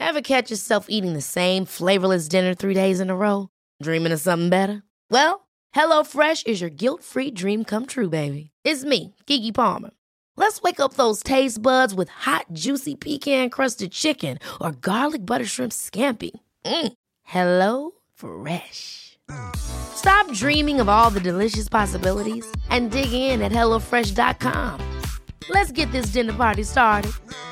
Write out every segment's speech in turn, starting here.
Ever catch yourself eating the same flavorless dinner 3 days in a row? Dreaming of something better? Well, HelloFresh is your guilt-free dream come true, baby. It's me, Keke Palmer. Let's wake up those taste buds with hot, juicy pecan-crusted chicken or garlic butter shrimp scampi. Hello Fresh. Stop dreaming of all the delicious possibilities and dig in at HelloFresh.com. Let's get this dinner party started.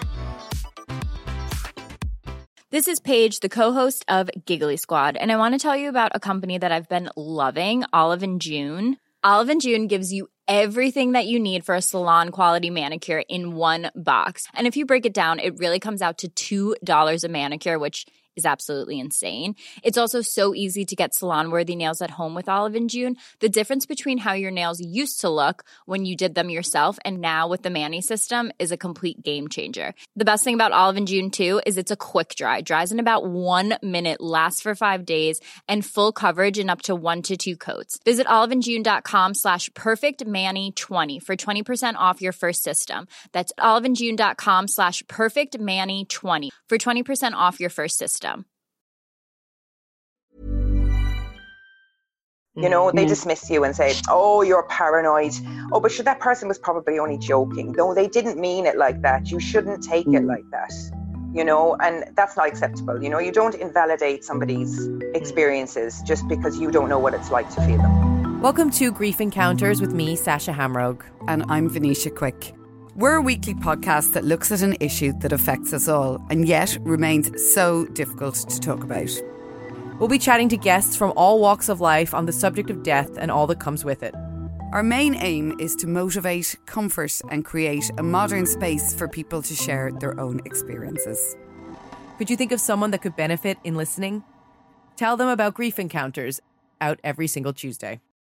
This is Paige, the co-host of Giggly Squad, and I want to tell you about a company that I've been loving, Olive & June. Olive & June gives you everything that you need for a salon-quality manicure in one box. And if you break it down, it really comes out to $2 a manicure, which is absolutely insane. It's also so easy to get salon-worthy nails at home with Olive & June. The difference between how your nails used to look when you did them yourself and now with the Mani system is a complete game changer. The best thing about Olive & June, too, is it's a quick dry. Dries in about 1 minute, lasts for 5 days, and full coverage in up to 1 to 2 coats. Visit oliveandjune.com/perfectmani20 for 20% off your first system. That's oliveandjune.com/perfectmani20 for 20% off your first system. You know, they dismiss you and say, oh, you're paranoid. Oh, but sure, that person was probably only joking. No, they didn't mean it like that. You shouldn't take it like that. You know, and that's not acceptable. You know, you don't invalidate somebody's experiences just because you don't know what it's like to feel them. Welcome to Grief Encounters with me, Sasha Hamrogue. And I'm Venetia Quick. We're a weekly podcast that looks at an issue that affects us all and yet remains so difficult to talk about. We'll be chatting to guests from all walks of life on the subject of death and all that comes with it. Our main aim is to motivate, comfort and create a modern space for people to share their own experiences. Could you think of someone that could benefit in listening? Tell them about Grief Encounters, out every single Tuesday.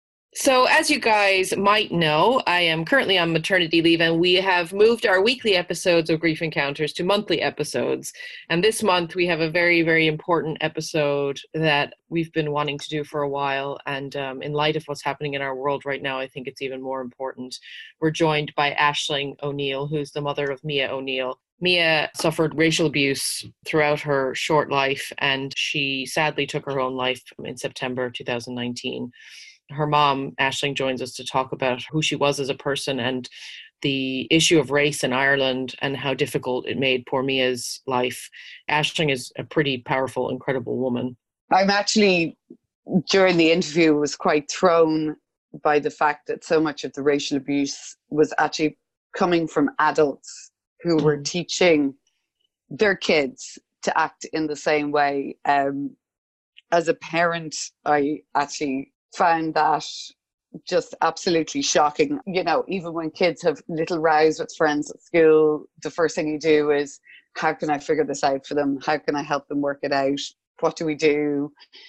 So as you guys might know, I am currently on maternity leave, and we have moved our weekly episodes of Grief Encounters to monthly episodes. And this month we have a very, very important episode that we've been wanting to do for a while. And in light of what's happening in our world right now, I think it's even more important. We're joined by Aisling O'Neill, who's the mother of Mia O'Neill. Mia suffered racial abuse throughout her short life, and she sadly took her own life in September 2019. Her mom, Aisling, joins us to talk about who she was as a person and the issue of race in Ireland and how difficult it made poor Mia's life. Aisling is a pretty powerful, incredible woman. I'm actually, during the interview, was quite thrown by the fact that so much of the racial abuse was actually coming from adults who were teaching their kids to act in the same way. As a parent, I actually found that just absolutely shocking. You know, even when kids have little rows with friends at school, the first thing you do is, how can I figure this out for them? How can I help them work it out? What do we do?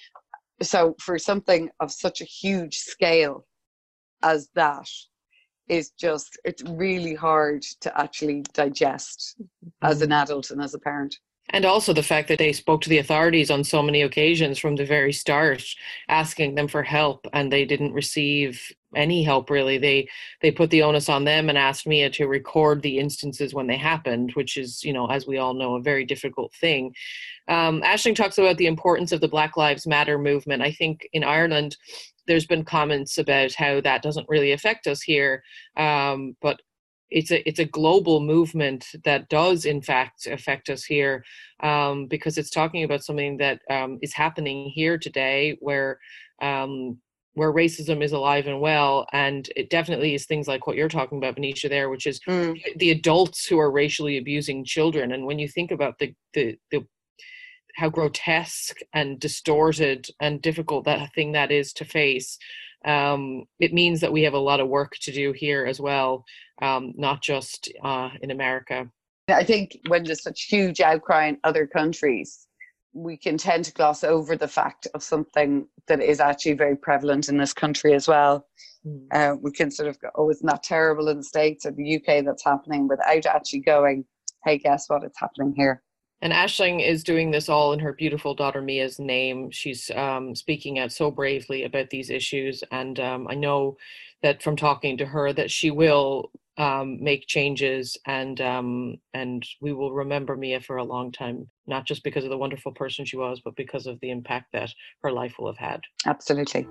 So for something of such a huge scale as that, it's really hard to actually digest as an adult and as a parent. And also the fact that they spoke to the authorities on so many occasions from the very start, asking them for help, and they didn't receive any help, really. They put the onus on them and asked Mia to record the instances when they happened, which is, you know, as we all know, a very difficult thing. Aisling talks about the importance of the Black Lives Matter movement. I think in Ireland, there's been comments about how that doesn't really affect us here, but it's a global movement that does in fact affect us here, because it's talking about something that is happening here today where racism is alive and well. And it definitely is things like what you're talking about, Venetia, there, which is the adults who are racially abusing children. And when you think about the how grotesque and distorted and difficult that thing that is to face, it means that we have a lot of work to do here as well, not just in America. I think when there's such huge outcry in other countries, we can tend to gloss over the fact of something that is actually very prevalent in this country as well. We can sort of go, oh, it's not terrible in the States or the UK that's happening, without actually going, hey, guess what, it's happening here. And Aisling is doing this all in her beautiful daughter Mia's name. She's speaking out so bravely about these issues. And I know that from talking to her that she will make changes, and we will remember Mia for a long time, not just because of the wonderful person she was, but because of the impact that her life will have had. Absolutely.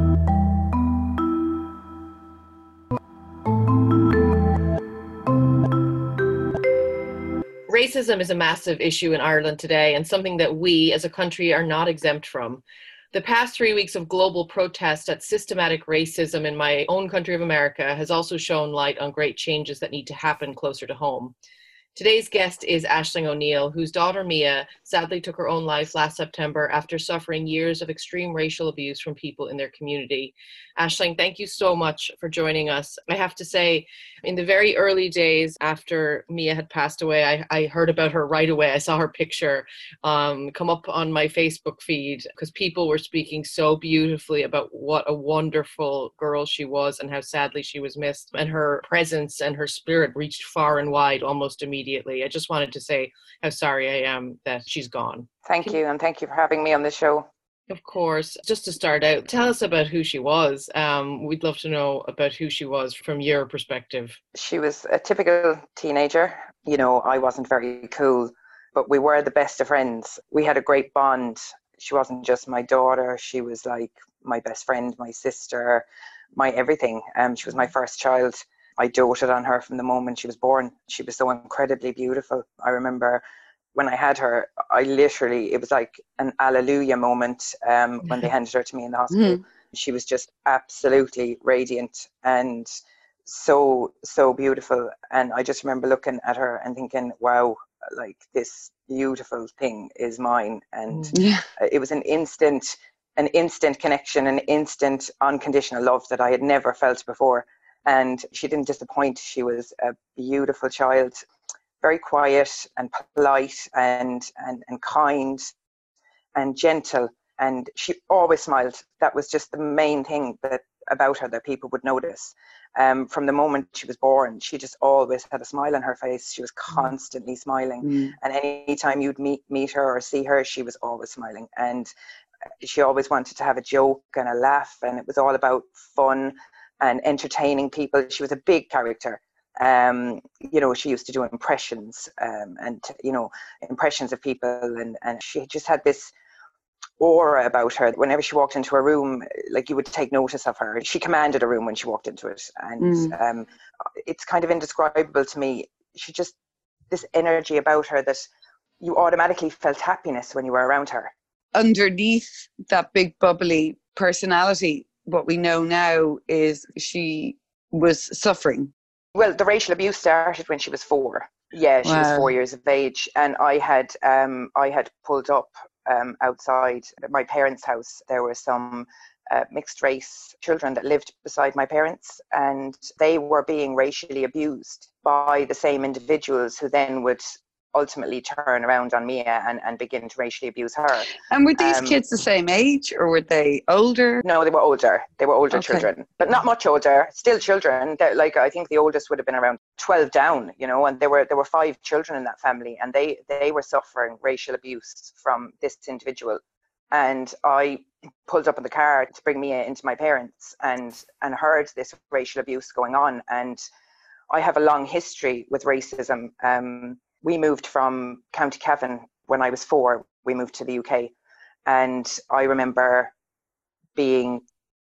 Racism is a massive issue in Ireland today, and something that we as a country are not exempt from. The past 3 weeks of global protest at systematic racism in my own country of America has also shown light on great changes that need to happen closer to home. Today's guest is Aisling O'Neill, whose daughter Mia sadly took her own life last September after suffering years of extreme racial abuse from people in their community. Aisling, thank you so much for joining us. I have to say, in the very early days after Mia had passed away, I heard about her right away. I saw her picture come up on my Facebook feed because people were speaking so beautifully about what a wonderful girl she was and how sadly she was missed. And her presence and her spirit reached far and wide almost immediately. I just wanted to say how sorry I am that she's gone. Thank you, and thank you for having me on the show. Of course. Just to start out, tell us about who she was. We'd love to know about who she was from your perspective. She was a typical teenager. You know, I wasn't very cool, but we were the best of friends. We had a great bond. She wasn't just my daughter. She was like my best friend, my sister, my everything. She was my first child. I doted on her from the moment she was born. She was so incredibly beautiful. I remember when I had her, it was like an alleluia moment when they handed her to me in the hospital. She was just absolutely radiant and so beautiful. And I just remember looking at her and thinking, wow, like this beautiful thing is mine. And it was an instant connection, an instant unconditional love that I had never felt before. And she didn't disappoint. She was a beautiful child, very quiet and polite and kind and gentle. And she always smiled. That was just the main thing about her that people would notice. From the moment she was born, she just always had a smile on her face. She was constantly smiling. And anytime you'd meet her or see her, she was always smiling. And she always wanted to have a joke and a laugh. And it was all about fun and entertaining people. She was a big character. She used to do impressions impressions of people, and she just had this aura about her. Whenever she walked into a room, like, you would take notice of her. She commanded a room when she walked into it, and it's kind of indescribable to me. She just, this energy about her that you automatically felt happiness when you were around her. Underneath that big bubbly personality, what we know now is she was suffering. Well, the racial abuse started when she was 4. Yeah, she was 4 years of age, and I had pulled up outside my parents' house. There were some mixed race children that lived beside my parents, and they were being racially abused by the same individuals who then would ultimately turn around on Mia and begin to racially abuse her. And were these kids the same age, or were they older? No, they were older. They were older children, but not much older. Still children. Like, I think the oldest would have been around 12 down, and there were 5 children in that family, and they were suffering racial abuse from this individual. And I pulled up in the car to bring Mia into my parents and heard this racial abuse going on. And I have a long history with racism. We moved from County Cavan when I was 4. We moved to the UK. And I remember being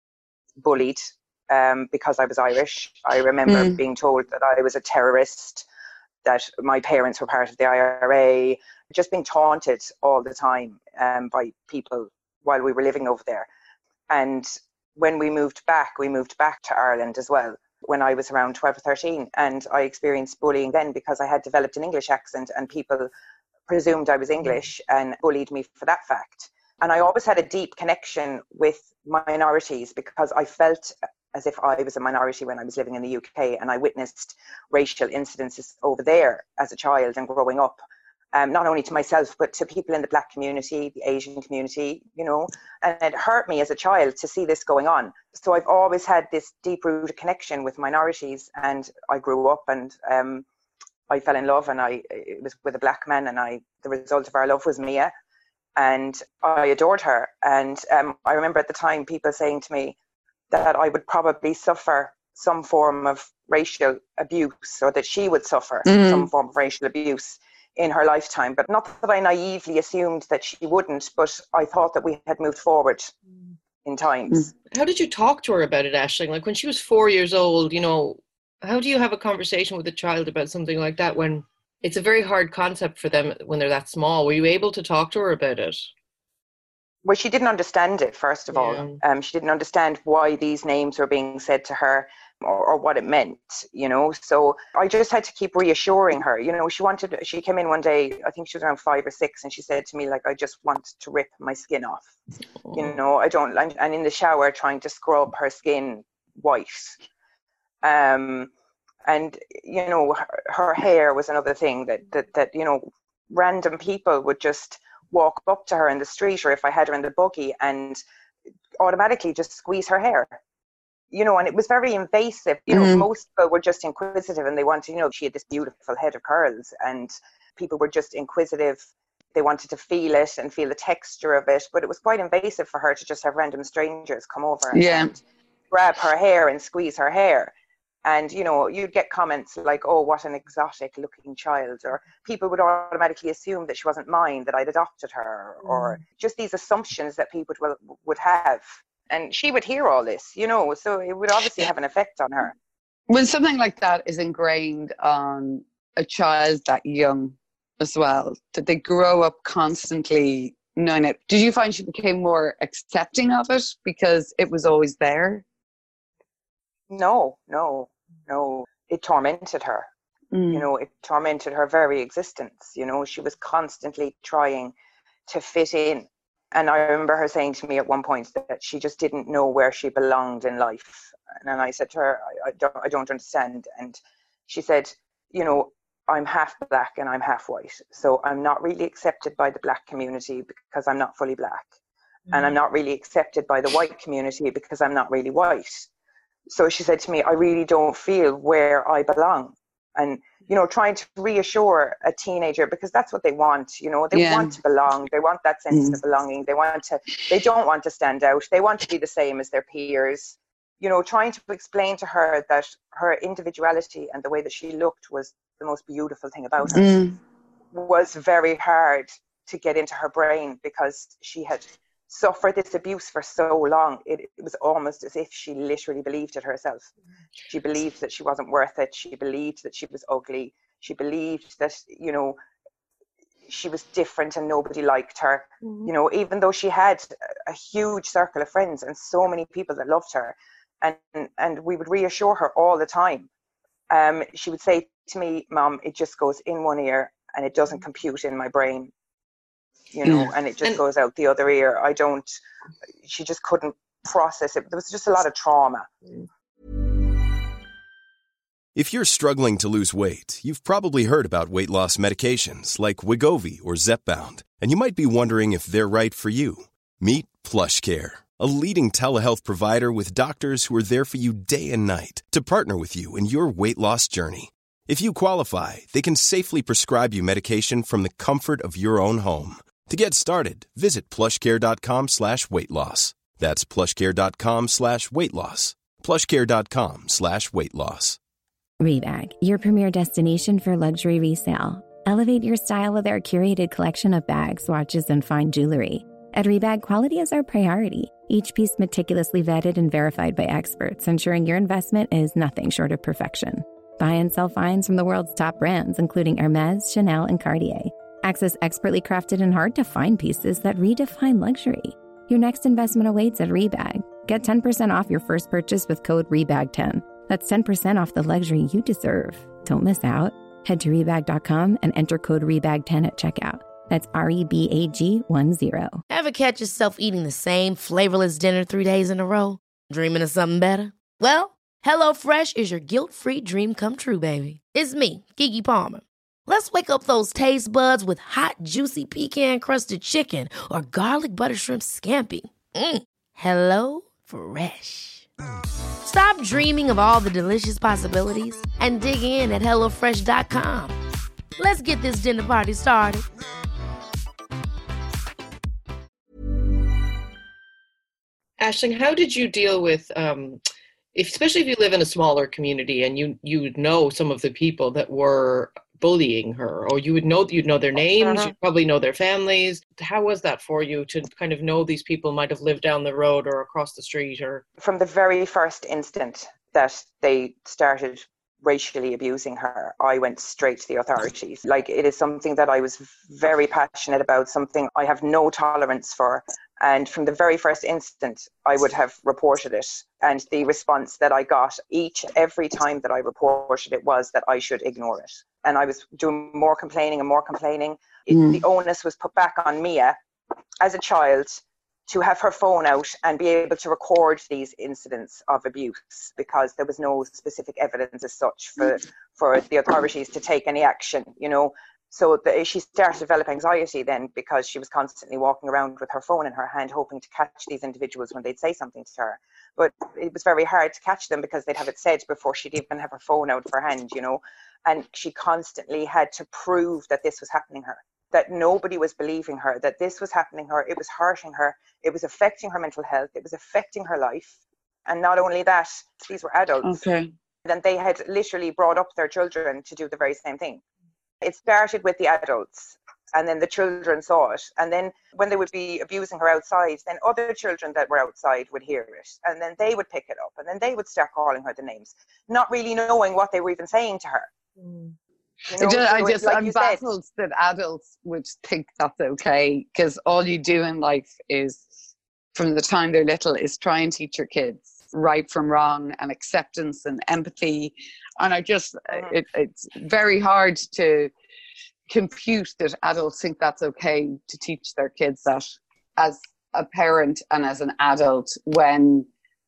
bullied because I was Irish. I remember being told that I was a terrorist, that my parents were part of the IRA, just being taunted all the time by people while we were living over there. And when we moved back to Ireland as well, when I was around 12 or 13, and I experienced bullying then because I had developed an English accent, and people presumed I was English and bullied me for that fact. And I always had a deep connection with minorities because I felt as if I was a minority when I was living in the UK, and I witnessed racial incidences over there as a child and growing up. Not only to myself, but to people in the Black community, the Asian community, and it hurt me as a child to see this going on. So I've always had this deep-rooted connection with minorities, and I grew up and I fell in love, and it was with a Black man, and the result of our love was Mia, and I adored her. And I remember at the time people saying to me that I would probably suffer some form of racial abuse, or that she would suffer some form of racial abuse in her lifetime. But not that I naively assumed that she wouldn't, but I thought that we had moved forward in times. How did you talk to her about it, Aisling? Like when she was 4 years old, you know, how do you have a conversation with a child about something like that when it's a very hard concept for them when they're that small? Were you able to talk to her about it? Well, she didn't understand it, first of all. She didn't understand why these names were being said to her, or what it meant, you know. So I just had to keep reassuring her. You know, she came in one day, I think she was around 5 or 6, and she said to me, like, I just want to rip my skin off. Oh. You know, and in the shower trying to scrub her skin white. And, you know, her hair was another thing that, you know, random people would just walk up to her in the street, or if I had her in the buggy, and automatically just squeeze her hair. You know, and it was very invasive. You know, most people were just inquisitive, and they wanted, you know, she had this beautiful head of curls, and people were just inquisitive. They wanted to feel it and feel the texture of it, but it was quite invasive for her to just have random strangers come over and grab her hair and squeeze her hair. And, you know, you'd get comments like, oh, what an exotic looking child, or people would automatically assume that she wasn't mine, that I'd adopted her, or just these assumptions that people would have. And she would hear all this, you know, so it would obviously have an effect on her. When something like that is ingrained on a child that young as well, that they grow up constantly knowing it, did you find she became more accepting of it because it was always there? No. It tormented her. You know, it tormented her very existence. You know, she was constantly trying to fit in. And I remember her saying to me at one point that she just didn't know where she belonged in life. And I said to her, I don't understand. And she said, you know, I'm half black and I'm half white. So I'm not really accepted by the black community because I'm not fully black. And I'm not really accepted by the white community because I'm not really white. So she said to me, I really don't feel where I belong. And, you know, trying to reassure a teenager, because that's what they want, you know, they want to belong. They want that sense of belonging. They don't want to stand out. They want to be the same as their peers. You know, trying to explain to her that her individuality and the way that she looked was the most beautiful thing about her was very hard to get into her brain, because she had suffered this abuse for so long. It was almost as if she literally believed it herself. She believed that she wasn't worth it. She believed that she was ugly. She believed that, you know, she was different and nobody liked her. You know, even though she had a huge circle of friends and so many people that loved her, and we would reassure her all the time. She would say to me, Mom, it just goes in one ear and it doesn't compute in my brain. You know, and it just goes out the other ear. She just couldn't process it. There was just a lot of trauma. If you're struggling to lose weight, you've probably heard about weight loss medications like Wegovy or Zepbound, and you might be wondering if they're right for you. Meet PlushCare, a leading telehealth provider with doctors who are there for you day and night to partner with you in your weight loss journey. If you qualify, they can safely prescribe you medication from the comfort of your own home. To get started, visit plushcare.com/weightloss. That's plushcare.com/weightloss. plushcare.com/weightloss. Rebag, your premier destination for luxury resale. Elevate your style with our curated collection of bags, watches, and fine jewelry. At Rebag, quality is our priority. Each piece meticulously vetted and verified by experts, ensuring your investment is nothing short of perfection. Buy and sell finds from the world's top brands, including Hermes, Chanel, and Cartier. Access expertly crafted and hard-to-find pieces that redefine luxury. Your next investment awaits at Rebag. Get 10% off your first purchase with code REBAG10. That's 10% off the luxury you deserve. Don't miss out. Head to Rebag.com and enter code REBAG10 at checkout. That's REBAG10. Ever catch yourself eating the same flavorless dinner 3 days in a row? Dreaming of something better? Well, HelloFresh is your guilt-free dream come true, baby. It's me, Keke Palmer. Let's wake up those taste buds with hot, juicy pecan-crusted chicken or garlic butter shrimp scampi. Hello Fresh. Stop dreaming of all the delicious possibilities and dig in at HelloFresh.com. Let's get this dinner party started. Aisling, how did you deal with especially if you live in a smaller community and you would know some of the people that were bullying her, or you'd know their names, you'd probably know their families. How was that for you to kind of know these people might have lived down the road or across the street? Or from the very first instant that they started racially abusing her, I went straight to the authorities. Like, it is something that I was very passionate about, something I have no tolerance for. And from the very first instant, I would have reported it. And the response that I got every time that I reported it was that I should ignore it. And I was doing more complaining and more complaining. The onus was put back on Mia as a child to have her phone out and be able to record these incidents of abuse, because there was no specific evidence as such for the authorities to take any action, you know. So she started to develop anxiety then, because she was constantly walking around with her phone in her hand, hoping to catch these individuals when they'd say something to her. But it was very hard to catch them because they'd have it said before she'd even have her phone out of her hand, you know. And she constantly had to prove that this was happening to her, that nobody was believing her, that this was happening to her. It was hurting her. It was affecting her mental health. It was affecting her life. And not only that, these were adults. Okay. And they had literally brought up their children to do the very same thing. It started with the adults, and then the children saw it. And then when they would be abusing her outside, then other children that were outside would hear it. And then they would pick it up, and then they would start calling her the names, not really knowing what they were even saying to her. You know, I'm baffled that adults would think that's okay, because all you do in life is, from the time they're little, is try and teach your kids right from wrong and acceptance and empathy. And it's very hard to compute that adults think that's okay to teach their kids that as a parent and as an adult, when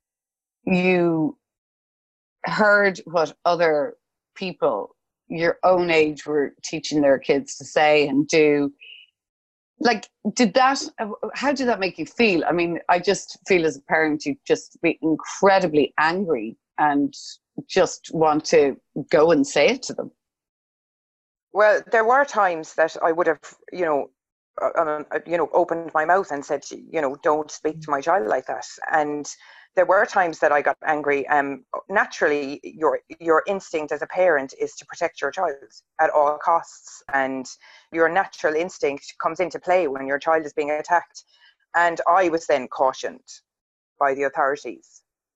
you heard what other people your own age were teaching their kids to say and do. Like, how did that make you feel? I mean, I just feel as a parent, you'd just be incredibly angry and just want to go and say it to them. Well, there were times that I would have, opened my mouth and said, don't speak to my child like that. And there were times that I got angry. Naturally, your instinct as a parent is to protect your child at all costs. And your natural instinct comes into play when your child is being attacked. And I was then cautioned by the authorities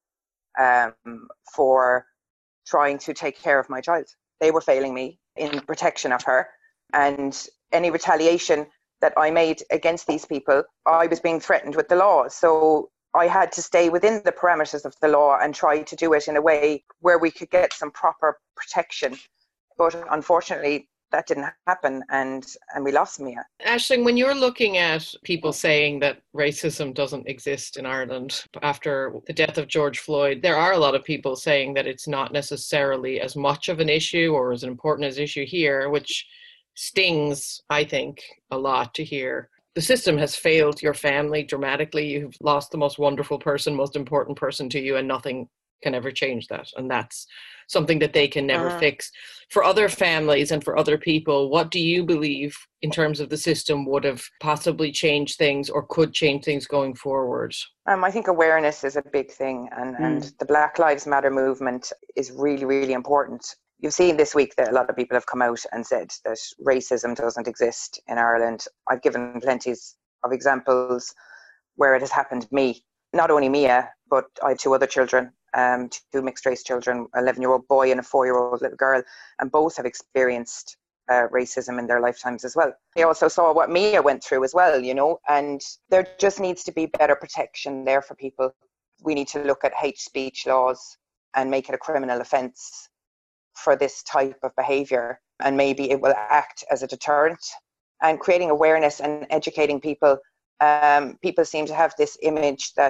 for trying to take care of my child. They were failing me in protection of her. And any retaliation that I made against these people, I was being threatened with the law. So I had to stay within the parameters of the law and try to do it in a way where we could get some proper protection. But unfortunately, that didn't happen, and we lost Mia. Aisling, when you're looking at people saying that racism doesn't exist in Ireland after the death of George Floyd, there are a lot of people saying that it's not necessarily as much of an issue or as important as issue here, which stings, I think, a lot to hear. The system has failed your family dramatically. You've lost the most wonderful person, most important person to you, and nothing can ever change that. And that's something that they can never fix. For other families and for other people, what do you believe in terms of the system would have possibly changed things or could change things going forward? I think awareness is a big thing, and the Black Lives Matter movement is really, really important. You've seen this week that a lot of people have come out and said that racism doesn't exist in Ireland. I've given plenty of examples where it has happened to me. Not only Mia, but I have two other children, two mixed race children, an 11-year-old boy and a 4-year-old little girl, and both have experienced racism in their lifetimes as well. They also saw what Mia went through as well, and there just needs to be better protection there for people. We need to look at hate speech laws and make it a criminal offence for this type of behaviour, and maybe it will act as a deterrent. And creating awareness and educating people. People seem to have this image that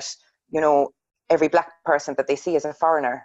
every Black person that they see is a foreigner.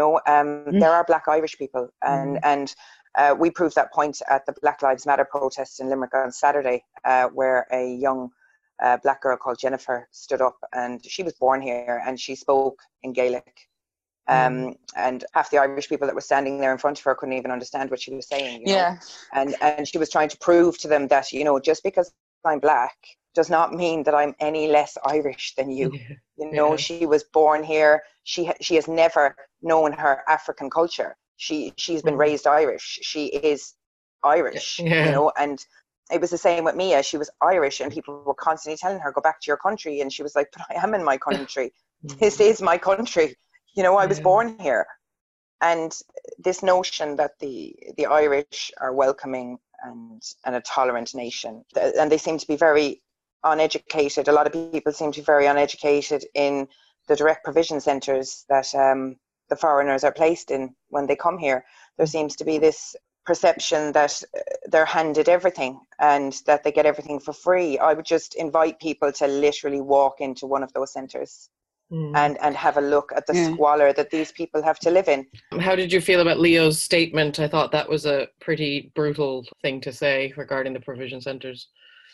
There are Black Irish people, and we proved that point at the Black Lives Matter protest in Limerick on Saturday, where a young Black girl called Jennifer stood up, and she was born here, and she spoke in Gaelic. And half the Irish people that were standing there in front of her couldn't even understand what she was saying. And she was trying to prove to them that, just because I'm Black does not mean that I'm any less Irish than you. Yeah. You know, she was born here. She has never known her African culture. She's been raised Irish. She is Irish, Yeah. you know, and it was the same with Mia. She was Irish, and people were constantly telling her, go back to your country. And she was like, but I am in my country. This is my country. You know, I was born here. And this notion that the Irish are welcoming and a tolerant nation, and they seem to be very uneducated. A lot of people seem to be very uneducated in the direct provision centres that the foreigners are placed in when they come here. There seems to be this perception that they're handed everything and that they get everything for free. I would just invite people to literally walk into one of those centres and have a look at the squalor that these people have to live in. How did you feel about Leo's statement? I thought that was a pretty brutal thing to say regarding the provision centres.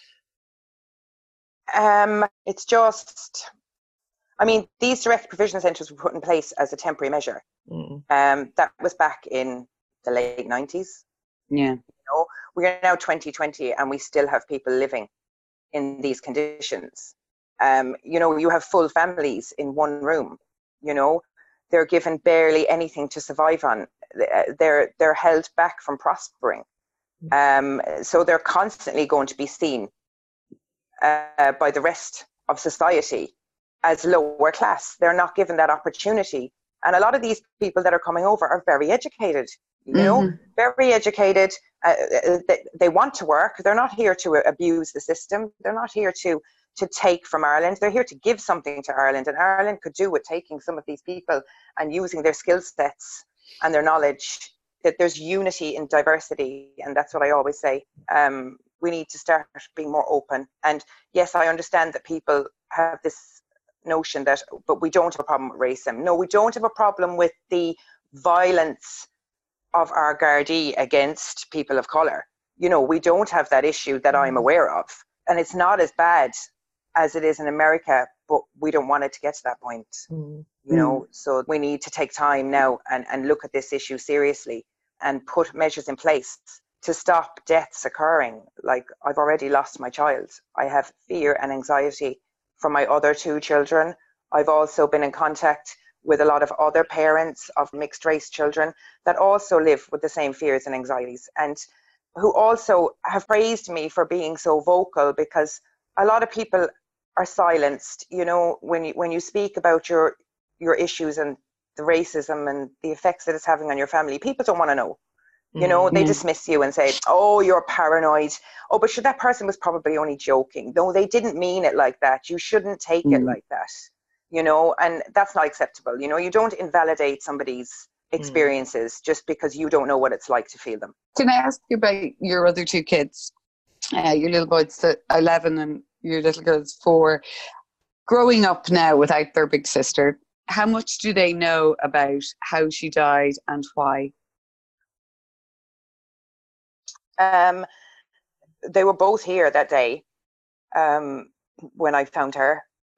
It's just, I mean, these direct provision centres were put in place as a temporary measure. That was back in the late 90s. Yeah. You know, we are now 2020 and we still have people living in these conditions. You know, you have full families in one room. You know, they're given barely anything to survive on. They're held back from prospering. So they're constantly going to be seen by the rest of society as lower class. They're not given that opportunity. And a lot of these people that are coming over are very educated, you know, very educated. They want to work. They're not here to abuse the system. They're not here to take from Ireland. They're here to give something to Ireland. And Ireland could do with taking some of these people and using their skill sets and their knowledge. That there's unity in diversity. And that's what I always say. We need to start being more open. And yes, I understand that people have this notion that, but we don't have a problem with racism. No, we don't have a problem with the violence of our Gardaí against people of colour. You know, we don't have that issue that I'm aware of. And it's not as bad as it is in America, but we don't want it to get to that point. You know, so we need to take time now and look at this issue seriously and put measures in place to stop deaths occurring. Like, I've already lost my child. I have fear and anxiety for my other two children. I've also been in contact with a lot of other parents of mixed race children that also live with the same fears and anxieties, and who also have praised me for being so vocal, because a lot of people are silenced, you know, when you speak about your issues and the racism and the effects that it's having on your family. People don't want to know. You know, they dismiss you and say, oh, you're paranoid. Oh, but that person was probably only joking. No, they didn't mean it like that. You shouldn't take it like that. You know, and that's not acceptable. You know, you don't invalidate somebody's experiences just because you don't know what it's like to feel them. Can I ask you about your other two kids? Your little boy's 11 and your little girl's 4. Growing up now without their big sister, how much do they know about how she died and why? They were both here that day when I found her.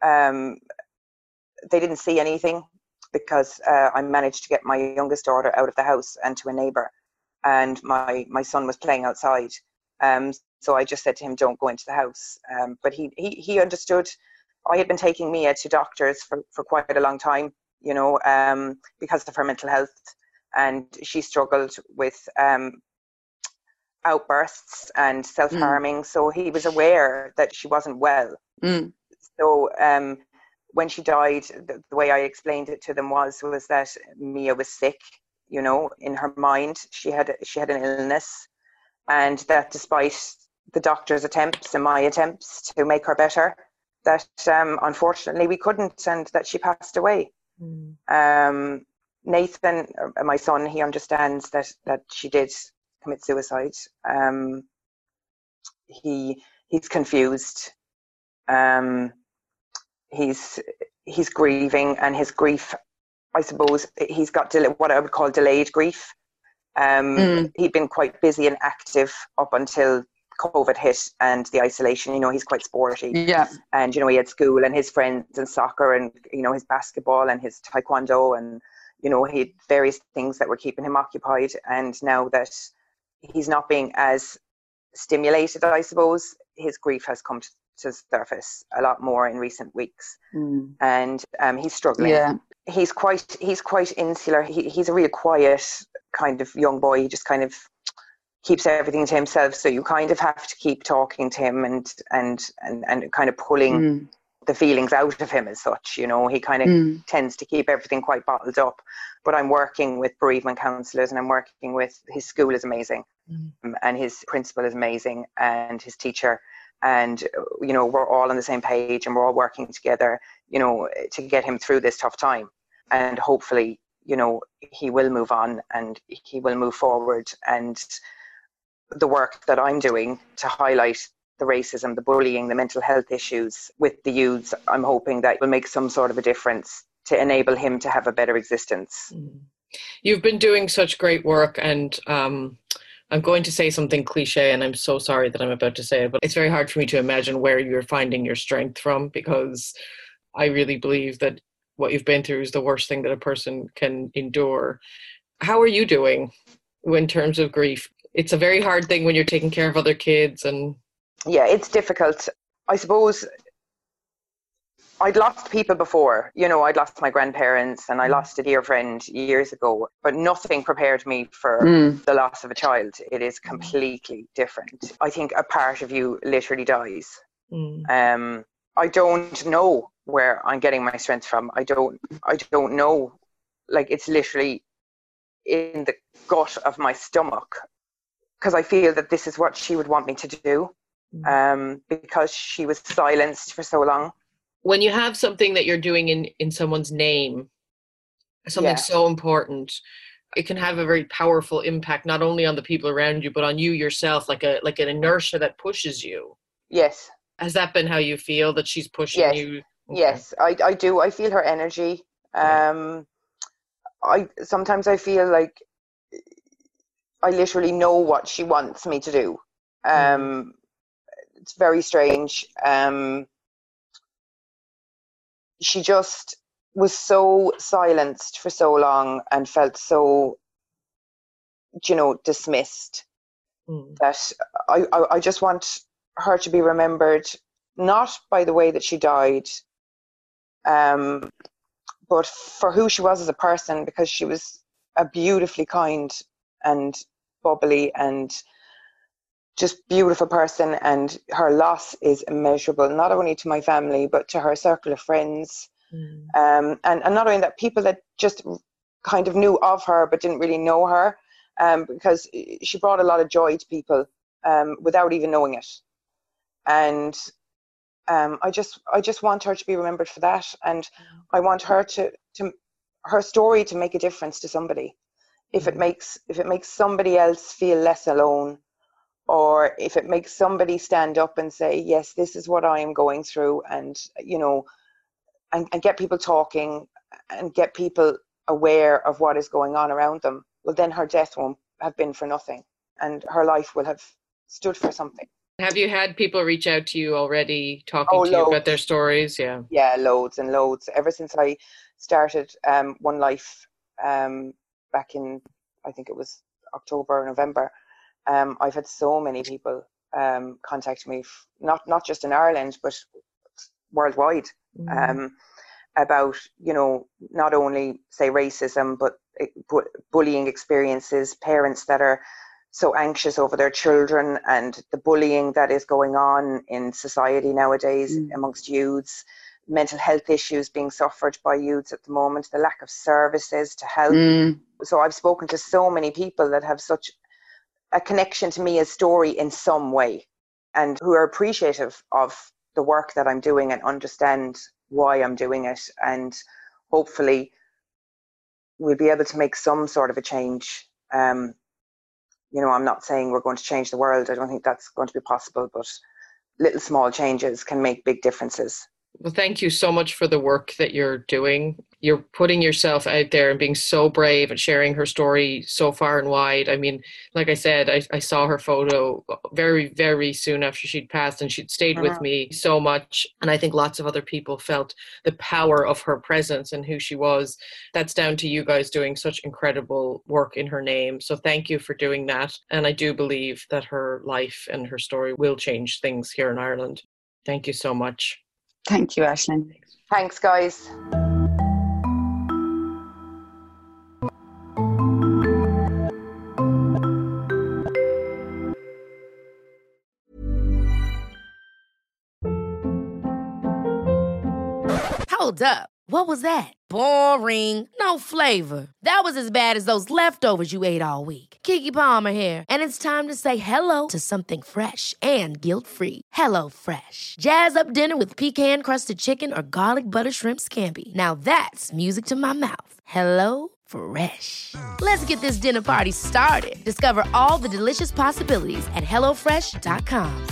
They didn't see anything because I managed to get my youngest daughter out of the house and to a neighbour, and my son was playing outside. So I just said to him, don't go into the house. But he understood. I had been taking Mia to doctors for quite a long time, you know, because of her mental health, and she struggled with outbursts and self-harming. So he was aware that she wasn't well. So when she died, the way I explained it to them was that Mia was sick, you know, in her mind. She had an illness, and that despite the doctor's attempts and my attempts to make her better, that unfortunately we couldn't, and that she passed away. Nathan, my son, he understands that she did commit suicide. He's confused. He's grieving, and his grief, I suppose, he's got what I would call delayed grief. He'd been quite busy and active up until COVID hit and the isolation. You know, he's quite sporty. Yeah. And, you know, he had school and his friends and soccer and, you know, his basketball and his taekwondo, and, you know, he had various things that were keeping him occupied. And now that he's not being as stimulated, I suppose, his grief has come to the surface a lot more in recent weeks. And he's struggling. Yeah. He's quite insular. He's a real quiet kind of young boy. He just kind of keeps everything to himself. So you kind of have to keep talking to him and kind of pulling the feelings out of him as such. You know, he kind of tends to keep everything quite bottled up. But I'm working with bereavement counsellors, and I'm working with, his school is amazing, and his principal is amazing, and his teacher. And, you know, we're all on the same page, and we're all working together, you know, to get him through this tough time. And hopefully, you know, he will move on and he will move forward. And the work that I'm doing to highlight the racism, the bullying, the mental health issues with the youths, I'm hoping that will make some sort of a difference to enable him to have a better existence. You've been doing such great work, and I'm going to say something cliche, and I'm so sorry that I'm about to say it, but it's very hard for me to imagine where you're finding your strength from, because I really believe that what you've been through is the worst thing that a person can endure. How are you doing in terms of grief? It's a very hard thing when you're taking care of other kids. And yeah, it's difficult. I suppose I'd lost people before. You know, I'd lost my grandparents, and I lost a dear friend years ago, but nothing prepared me for the loss of a child. It is completely different. I think a part of you literally dies. I don't know where I'm getting my strength from. I don't know. Like, it's literally in the gut of my stomach, because I feel that this is what she would want me to do, because she was silenced for so long. When you have something that you're doing in someone's name, something so important, it can have a very powerful impact, not only on the people around you, but on you yourself, like an inertia that pushes you. Yes. Has that been how you feel, that she's pushing you? Okay. Yes, I do. I feel her energy. Sometimes I feel like I literally know what she wants me to do. It's very strange. She just was so silenced for so long and felt so, you know, dismissed, that I just want her to be remembered, not by the way that she died, but for who she was as a person, because she was a beautifully kind and bubbly and just beautiful person, and her loss is immeasurable, not only to my family but to her circle of friends, and not only that, people that just kind of knew of her but didn't really know her, because she brought a lot of joy to people without even knowing it. And I just want her to be remembered for that, and I want her to her story to make a difference to somebody. If it makes somebody else feel less alone, or if it makes somebody stand up and say, yes, this is what I am going through, and, you know, and get people talking and get people aware of what is going on around them, well, then her death won't have been for nothing, and her life will have stood for something. Have you had people reach out to you already, talking to you about their stories? Yeah, loads and loads. Ever since I started One Life back in, I think it was October or November, I've had so many people contact me, not just in Ireland but worldwide, about, you know, not only say racism but bullying experiences, parents that are so anxious over their children, and the bullying that is going on in society nowadays amongst youths, mental health issues being suffered by youths at the moment, the lack of services to help. So I've spoken to so many people that have such a connection to me as story in some way, and who are appreciative of the work that I'm doing and understand why I'm doing it, and hopefully we'll be able to make some sort of a change. You know, I'm not saying we're going to change the world. I don't think that's going to be possible, but little small changes can make big differences. Well, thank you so much for the work that you're doing. You're putting yourself out there and being so brave and sharing her story so far and wide. I mean, like I said, I saw her photo very, very soon after she'd passed, and she'd stayed with me so much. And I think lots of other people felt the power of her presence and who she was. That's down to you guys doing such incredible work in her name. So thank you for doing that. And I do believe that her life and her story will change things here in Ireland. Thank you so much. Thank you, Aisling. Thanks, guys. Hold up. What was that? Boring. No flavor. That was as bad as those leftovers you ate all week. Keke Palmer here, and it's time to say hello to something fresh and guilt-free. Hello Fresh. Jazz up dinner with pecan-crusted chicken or garlic butter shrimp scampi. Now that's music to my mouth. Hello Fresh. Let's get this dinner party started. Discover all the delicious possibilities at hellofresh.com.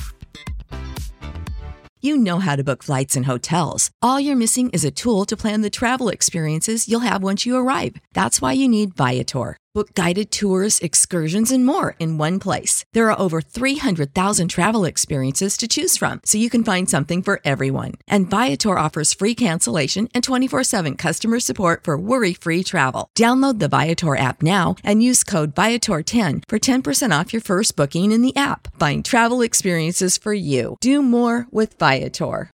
You know how to book flights and hotels. All you're missing is a tool to plan the travel experiences you'll have once you arrive. That's why you need Viator. Book guided tours, excursions, and more in one place. There are over 300,000 travel experiences to choose from, so you can find something for everyone. And Viator offers free cancellation and 24/7 customer support for worry-free travel. Download the Viator app now and use code Viator10 for 10% off your first booking in the app. Find travel experiences for you. Do more with Viator.